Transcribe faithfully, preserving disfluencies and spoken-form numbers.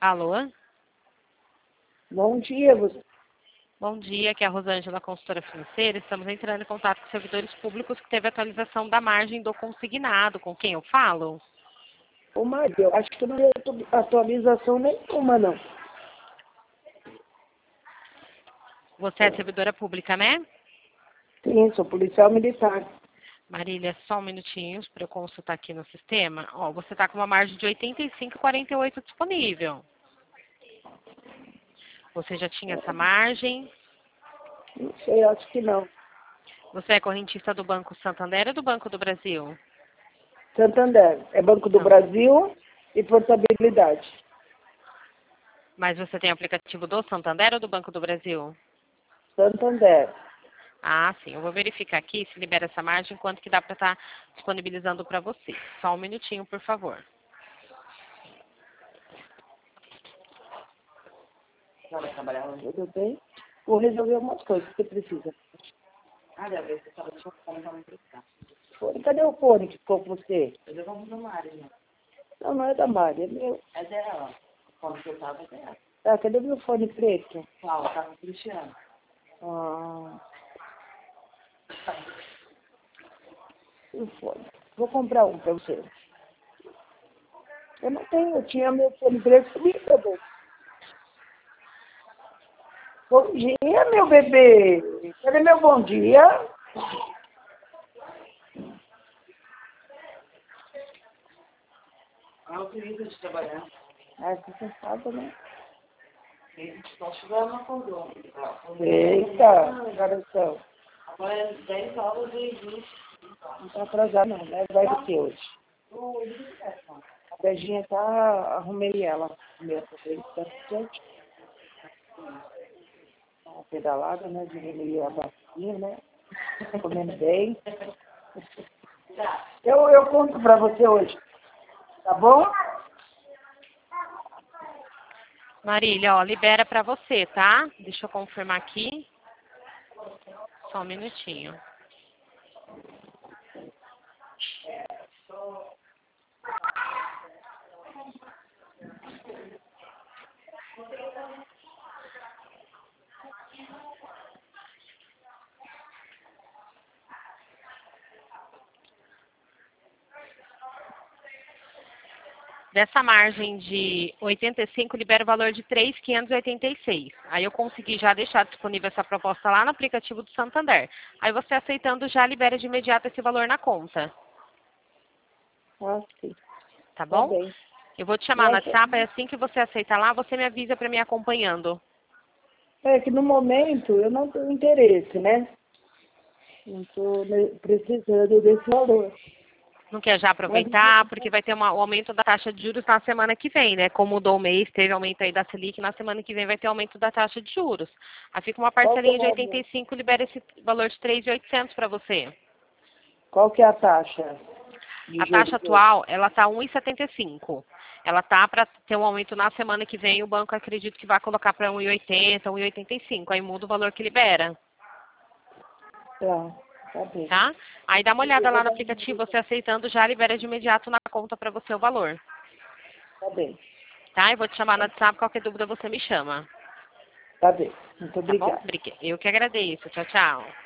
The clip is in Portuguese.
Alô? Bom dia, você. Bom dia, aqui é a Rosângela, consultora financeira. Estamos entrando em contato com servidores públicos que teve atualização da margem do consignado. Com quem eu falo? Ô, Maria, eu acho que não é atualização nenhuma, não. Você é servidora pública, né? Sim, sou policial militar. Marília, só um minutinho para eu consultar aqui no sistema. Ó, você está com uma margem de oitenta e cinco vírgula quarenta e oito disponível. Você já tinha essa margem? Não sei, acho que não. Você é correntista do Banco Santander ou do Banco do Brasil? Santander. É Banco do Não. Brasil e portabilidade. Mas você tem aplicativo do Santander ou do Banco do Brasil? Santander. Ah, sim. Eu vou verificar aqui se libera essa margem, quanto que dá para estar disponibilizando para você. Só um minutinho, por favor. Tudo bem? Vou resolver umas coisas que você precisa. Fone, cadê o fone que ficou com você? Eu levamos da Mari, né? Não, não é da Mari, é meu. É dela. Quando que eu tava, é dela. Tá, cadê meu fone preto? Qual? Tava com o Cristiano. Ah. O fone. Vou comprar um pra você. Eu não tenho, eu tinha meu fone preto comigo, meu bom. Bom dia, meu bebê. Cadê meu bom dia? Ah, eu queria de trabalhar. Ah, você sabe, né? Ele só chegou na acordou. Eita, garotão. Agora é dez horas e vinte. Não tá atrasado não, né? Vai do que hoje? A Beijinha tá, arrumei ela. Arrumei essa vez, tá gente. Uma pedalada, né? Diminuir a bacia, né? Comendo bem. Eu, eu conto pra você hoje. Tá bom? Marília, ó, libera para você, tá? Deixa eu confirmar aqui. Só um minutinho. Dessa margem de oitenta e cinco, libera o valor de três mil quinhentos e oitenta e seis. Aí eu consegui já deixar disponível essa proposta lá no aplicativo do Santander. Aí você aceitando já libera de imediato esse valor na conta. Ah, sim. Tá Tá bom? bem. Eu vou te chamar no WhatsApp, e assim que você aceitar lá, você me avisa para me acompanhando. É que no momento eu não tenho interesse, né? Não estou precisando desse valor. Não quer já aproveitar, porque vai ter uma, o aumento da taxa de juros na semana que vem, né? Como mudou o mês, teve aumento aí da Selic, na semana que vem vai ter aumento da taxa de juros. Aí fica uma Qual que é parcelinha de o oitenta e valor? cinco, libera esse valor de três mil e oitocentos para você. Qual que é a taxa de A juros taxa hoje? atual, ela está um vírgula setenta e cinco. Ela tá para ter um aumento na semana que vem, o banco acredito que vai colocar para um vírgula oitenta, um vírgula oitenta e cinco. Aí muda o valor que libera, Tá, tá bem. tá? Aí dá uma olhada lá no aplicativo, você aceitando já libera de imediato na conta para você o valor, Tá bem. tá? Eu vou te chamar no WhatsApp, qualquer dúvida você me chama, Tá bem. Muito tá bom? obrigada. Eu que agradeço. Tchau, tchau.